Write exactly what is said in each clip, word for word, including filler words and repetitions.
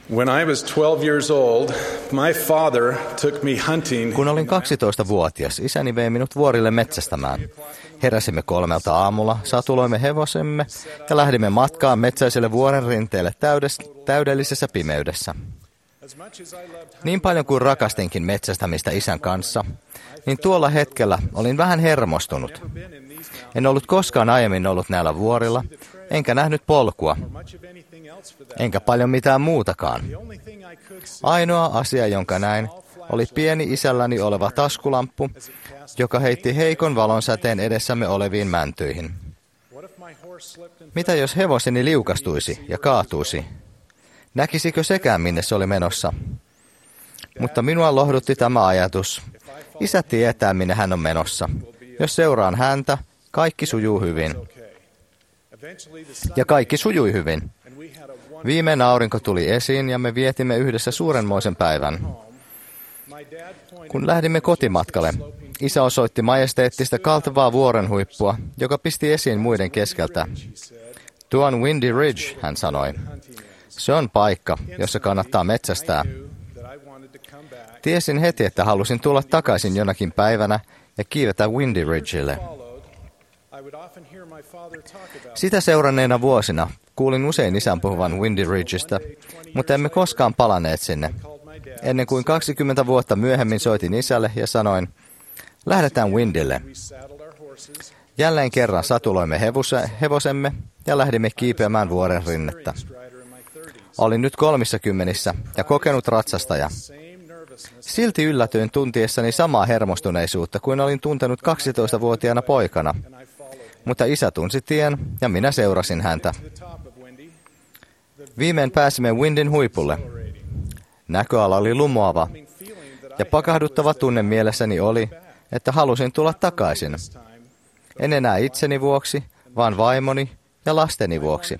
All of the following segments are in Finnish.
When I was twelve years old, my father took me hunting. Kun olin kaksitoistavuotias, isäni vei minut vuorille metsästämään. Heräsimme kolmelta aamulla, satuloimme hevosemme ja lähdimme matkaan metsäiselle vuoren rinteelle täydes- täydellisessä pimeydessä. Niin paljon kuin rakastinkin metsästämistä isän kanssa, niin tuolla hetkellä olin vähän hermostunut. En ollut koskaan aiemmin ollut näillä vuorilla, enkä nähnyt polkua, enkä paljon mitään muutakaan. Ainoa asia, jonka näin, oli pieni isälläni oleva taskulamppu, joka heitti heikon valonsäteen edessämme oleviin mäntyihin. Mitä jos hevoseni liukastuisi ja kaatuisi? Näkisikö sekään, minne se oli menossa? Mutta minua lohdutti tämä ajatus. Isä tietää, minne hän on menossa. Jos seuraan häntä, kaikki sujuu hyvin. Ja kaikki sujui hyvin. Viimein aurinko tuli esiin ja me vietimme yhdessä suurenmoisen päivän. Kun lähdimme kotimatkalle, isä osoitti majesteettista kaltevaa vuorenhuippua, joka pisti esiin muiden keskeltä. Tuo on Windy Ridge, hän sanoi. Se on paikka, jossa kannattaa metsästää. Tiesin heti, että halusin tulla takaisin jonakin päivänä ja kiivetä Windy Ridgelle. Sitä seuranneena vuosina kuulin usein isän puhuvan Windy Ridgestä, mutta emme koskaan palanneet sinne. Ennen kuin kaksikymmentä vuotta myöhemmin soitin isälle ja sanoin, lähdetään Windylle. Jälleen kerran satuloimme hevose, hevosemme ja lähdimme kiipeämään vuoren rinnettä. Olin nyt kolmissakymmenessä ja kokenut ratsastaja. Silti yllätyin tuntiessani samaa hermostuneisuutta kuin olin tuntenut kaksitoistavuotiaana poikana. Mutta isä tunsi tien ja minä seurasin häntä. Viimein pääsimme Windin huipulle. Näköala oli lumoava ja pakahduttava tunne mielessäni oli, että halusin tulla takaisin. En enää itseni vuoksi, vaan vaimoni ja lasteni vuoksi.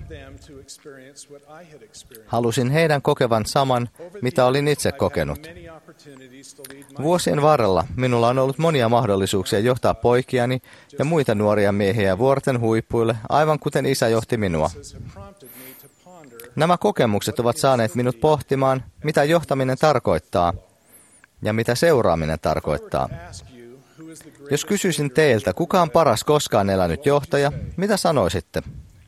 Halusin heidän kokevan saman, mitä olin itse kokenut. Vuosien varrella minulla on ollut monia mahdollisuuksia johtaa poikiani ja muita nuoria miehiä vuorten huipuille, aivan kuten isä johti minua. Nämä kokemukset ovat saaneet minut pohtimaan, mitä johtaminen tarkoittaa ja mitä seuraaminen tarkoittaa. Jos kysyisin teiltä, kuka on paras koskaan elänyt johtaja, mitä sanoisitte?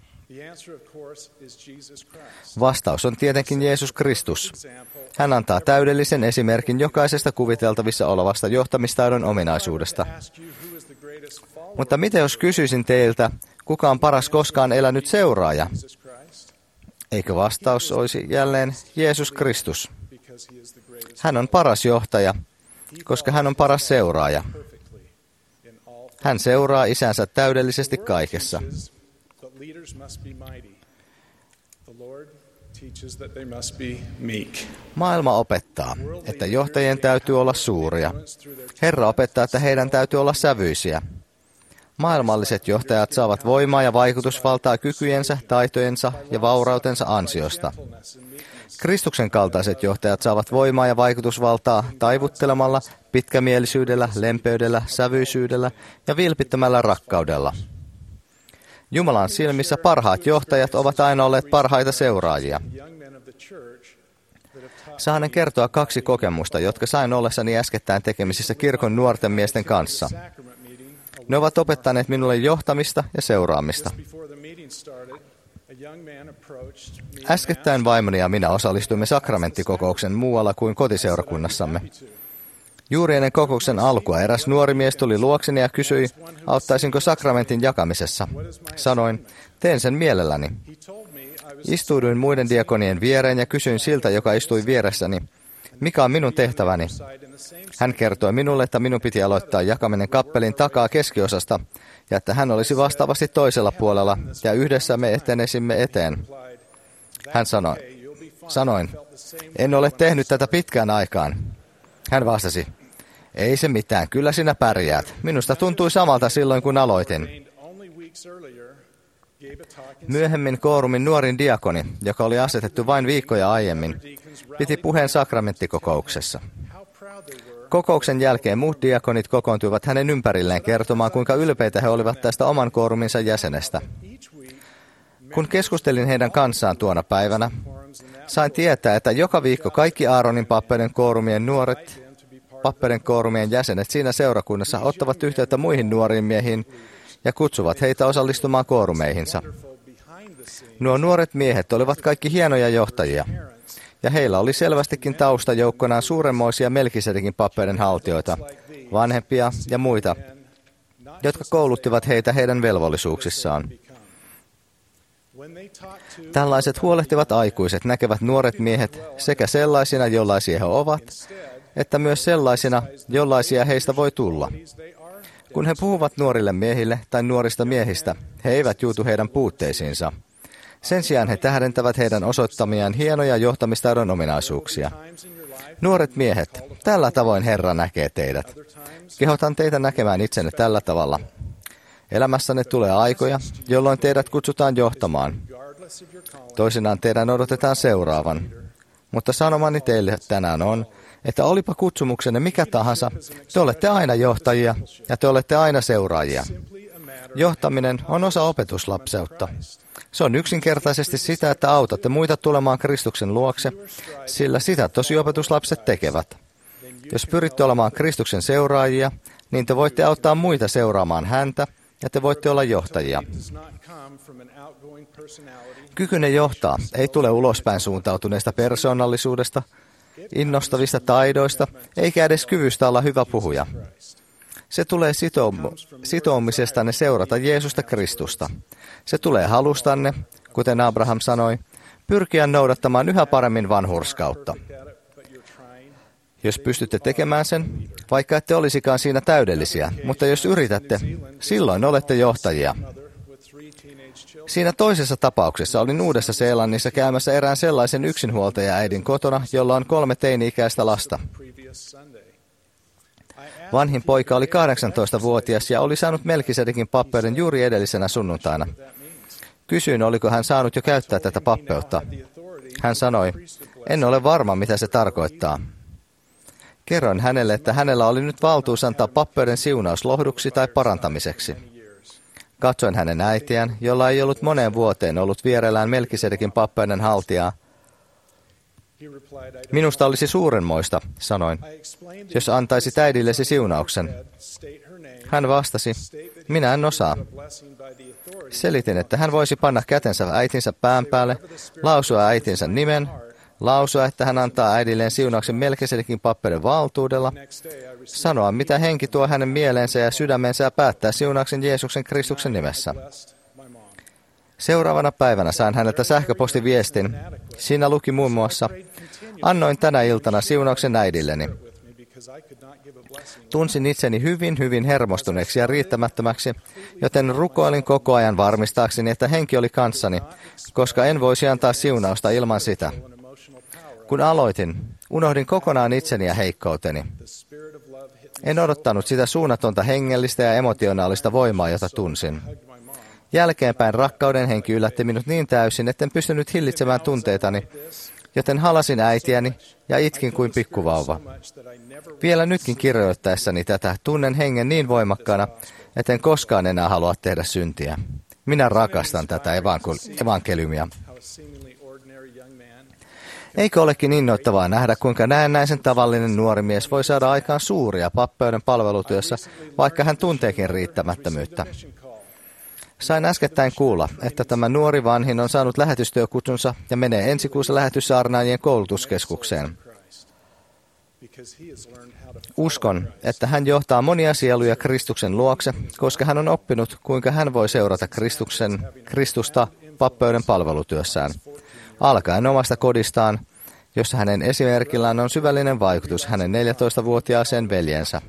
Vastaus on tietenkin Jeesus Kristus. Hän antaa täydellisen esimerkin jokaisesta kuviteltavissa olevasta johtamistaidon ominaisuudesta. Mutta mitä jos kysyisin teiltä, kuka on paras koskaan elänyt seuraaja? Eikö vastaus olisi jälleen Jeesus Kristus? Hän on paras johtaja, koska hän on paras seuraaja. Hän seuraa isänsä täydellisesti kaikessa. Maailma opettaa, että johtajien täytyy olla suuria. Herra opettaa, että heidän täytyy olla sävyisiä. Maailmalliset johtajat saavat voimaa ja vaikutusvaltaa kykyjensä, taitojensa ja vaurautensa ansiosta. Kristuksen kaltaiset johtajat saavat voimaa ja vaikutusvaltaa taivuttelemalla, pitkämielisyydellä, lempeydellä, sävyisyydellä ja vilpittömällä rakkaudella. Jumalan silmissä parhaat johtajat ovat aina olleet parhaita seuraajia. Saanen kertoa kaksi kokemusta, jotka sain ollessani äskettäin tekemisissä kirkon nuorten miesten kanssa. Ne ovat opettaneet minulle johtamista ja seuraamista. Äskettäin vaimoni ja minä osallistuimme sakramenttikokouksen muualla kuin kotiseurakunnassamme. Juuri ennen kokouksen alkua eräs nuori mies tuli luokseni ja kysyi, auttaisinko sakramentin jakamisessa. Sanoin, teen sen mielelläni. Istuuduin muiden diakonien viereen ja kysyin siltä, joka istui vieressäni, mikä on minun tehtäväni. Hän kertoi minulle, että minun piti aloittaa jakaminen kappelin takaa keskiosasta ja että hän olisi vastaavasti toisella puolella ja yhdessä me etenesimme eteen. Hän sanoi, sanoin, en ole tehnyt tätä pitkään aikaan. Hän vastasi, ei se mitään, kyllä sinä pärjäät. Minusta tuntui samalta silloin, kun aloitin. Myöhemmin koorumin nuorin diakoni, joka oli asetettu vain viikkoja aiemmin, piti puheen sakramenttikokouksessa. Kokouksen jälkeen muut diakonit kokoontuivat hänen ympärilleen kertomaan, kuinka ylpeitä he olivat tästä oman kooruminsa jäsenestä. Kun keskustelin heidän kanssaan tuona päivänä, Sain tietää, että joka viikko kaikki Aaronin pappeiden koorumien nuoret, pappeiden koorumien jäsenet siinä seurakunnassa ottavat yhteyttä muihin nuoriin miehiin ja kutsuvat heitä osallistumaan koorumeihinsa. Nuo nuoret miehet olivat kaikki hienoja johtajia, ja heillä oli selvästikin tausta joukkonaan suuremmoisia Melkisedekin pappeiden haltijoita, vanhempia ja muita, jotka kouluttivat heitä heidän velvollisuuksissaan. Tällaiset huolehtivat aikuiset näkevät nuoret miehet sekä sellaisina, jollaisia he ovat, että myös sellaisina, jollaisia heistä voi tulla. Kun he puhuvat nuorille miehille tai nuorista miehistä, he eivät juutu heidän puutteisiinsa. Sen sijaan he tähdentävät heidän osoittamiaan hienoja johtamistaidon ominaisuuksia. Nuoret miehet, tällä tavoin Herra näkee teidät. Kehotan teitä näkemään itsenne tällä tavalla. Elämässänne tulee aikoja, jolloin teidät kutsutaan johtamaan. Toisinaan teidän odotetaan seuraavan. Mutta sanomani teille tänään on, että olipa kutsumuksenne mikä tahansa, te olette aina johtajia ja te olette aina seuraajia. Johtaminen on osa opetuslapseutta. Se on yksinkertaisesti sitä, että autatte muita tulemaan Kristuksen luokse, sillä sitä tosiopetuslapset tekevät. Jos pyritte olemaan Kristuksen seuraajia, niin te voitte auttaa muita seuraamaan häntä, ja te voitte olla johtajia. Kykynne johtaa ei tule ulospäin suuntautuneesta persoonallisuudesta, innostavista taidoista, eikä edes kyvystä olla hyvä puhuja. Se tulee sitoum- sitoumisestanne seurata Jeesusta Kristusta. Se tulee halustanne, kuten Abraham sanoi, pyrkiä noudattamaan yhä paremmin vanhurskautta. Jos pystytte tekemään sen, vaikka ette olisikaan siinä täydellisiä, mutta jos yritätte, silloin olette johtajia. Siinä toisessa tapauksessa olin Uudessa-Seelannissa käymässä erään sellaisen yksinhuoltaja-äidin kotona, jolla on kolme teini-ikäistä lasta. Vanhin poika oli kahdeksantoistavuotias ja oli saanut Melkisedekin pappeuden juuri edellisenä sunnuntaina. Kysyin, oliko hän saanut jo käyttää tätä pappeutta. Hän sanoi, en ole varma, mitä se tarkoittaa. Kerroin hänelle, että hänellä oli nyt valtuus antaa pappeuden siunaus lohduksi tai parantamiseksi. Katsoin hänen äitiään, jolla ei ollut moneen vuoteen ollut vierellään Melkisedekin pappeuden haltijaa. Minusta olisi suurenmoista, sanoin, jos antaisit äidillesi siunauksen. Hän vastasi, minä en osaa. Selitin, että hän voisi panna kätensä äitinsä pään päälle, lausua äitinsä nimen, lausua, että hän antaa äidilleen siunauksen Melkisedekin pappeuden valtuudella, sanoa, mitä henki tuo hänen mieleensä ja sydämensä ja päättää siunauksen Jeesuksen Kristuksen nimessä. Seuraavana päivänä sain häneltä sähköpostiviestin. Siinä luki muun muassa, annoin tänä iltana siunauksen äidilleni. Tunsin itseni hyvin, hyvin hermostuneeksi ja riittämättömäksi, joten rukoilin koko ajan varmistaakseni, että henki oli kanssani, koska en voisi antaa siunausta ilman sitä. Kun aloitin, unohdin kokonaan itseni ja heikkouteni. En odottanut sitä suunnatonta hengellistä ja emotionaalista voimaa, jota tunsin. Jälkeenpäin rakkauden henki yllätti minut niin täysin, etten pystynyt hillitsemään tunteitani, joten halasin äitiäni ja itkin kuin pikkuvauva. Vielä nytkin kirjoittaessani tätä tunnen hengen niin voimakkaana, etten koskaan enää halua tehdä syntiä. Minä rakastan tätä evankeliumia. Eikö olekin innoittavaa nähdä, kuinka näennäisen tavallinen nuori mies voi saada aikaan suuria pappeuden palvelutyössä, vaikka hän tunteekin riittämättömyyttä? Sain äskettäin kuulla, että tämä nuori vanhin on saanut lähetystyökutsunsa ja menee ensi kuussa lähetyssaarnaajien koulutuskeskukseen. Uskon, että hän johtaa monia sieluja Kristuksen luokse, koska hän on oppinut, kuinka hän voi seurata Kristuksen, Kristusta pappeuden palvelutyössään. Alkaen omasta kodistaan, jossa hänen esimerkillään on syvällinen vaikutus hänen neljätoistavuotiaaseen veljensä.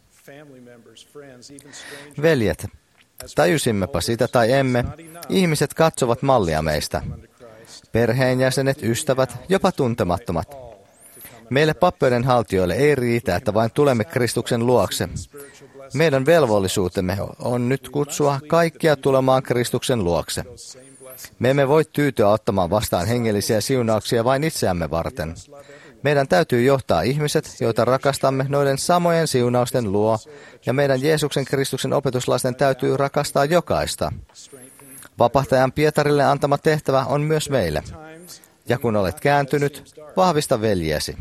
Veljet, tajusimmepa sitä tai emme, ihmiset katsovat mallia meistä. Perheenjäsenet, ystävät, jopa tuntemattomat. Meille pappeuden haltijoille ei riitä, että vain tulemme Kristuksen luokse. Meidän velvollisuutemme on nyt kutsua kaikkia tulemaan Kristuksen luokse. Me emme voi tyytyä ottamaan vastaan hengellisiä siunauksia vain itseämme varten. Meidän täytyy johtaa ihmiset, joita rakastamme noiden samojen siunausten luo, ja meidän Jeesuksen Kristuksen opetuslasten täytyy rakastaa jokaista. Vapahtajan Pietarille antama tehtävä on myös meille. Ja kun olet kääntynyt, vahvista veljesi.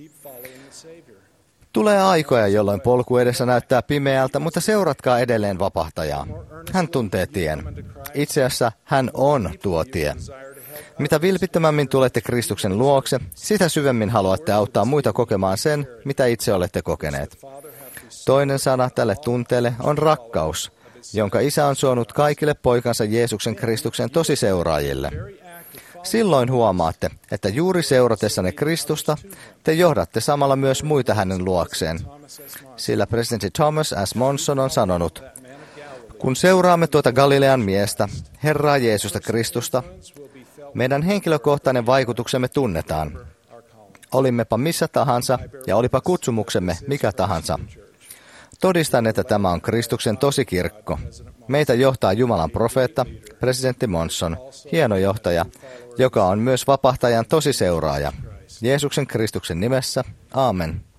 Tulee aikoja, jolloin polku edessä näyttää pimeältä, mutta seuratkaa edelleen vapahtajaa. Hän tuntee tien. Itse asiassa hän on tuo tie. Mitä vilpittömämmin tulette Kristuksen luokse, sitä syvemmin haluatte auttaa muita kokemaan sen, mitä itse olette kokeneet. Toinen sana tälle tunteelle on rakkaus, jonka Isä on suonut kaikille poikansa Jeesuksen Kristuksen tosiseuraajille. Silloin huomaatte, että juuri seuratessanne Kristusta te johdatte samalla myös muita hänen luokseen. Sillä presidentti Thomas S. Monson on sanonut, kun seuraamme tuota Galilean miestä, Herraa Jeesusta Kristusta, meidän henkilökohtainen vaikutuksemme tunnetaan. Olimmepa missä tahansa ja olipa kutsumuksemme mikä tahansa. Todistan, että tämä on Kristuksen tosikirkko. Meitä johtaa Jumalan profeetta, presidentti Monson, hieno johtaja, joka on myös vapahtajan tosiseuraaja. Jeesuksen Kristuksen nimessä, aamen.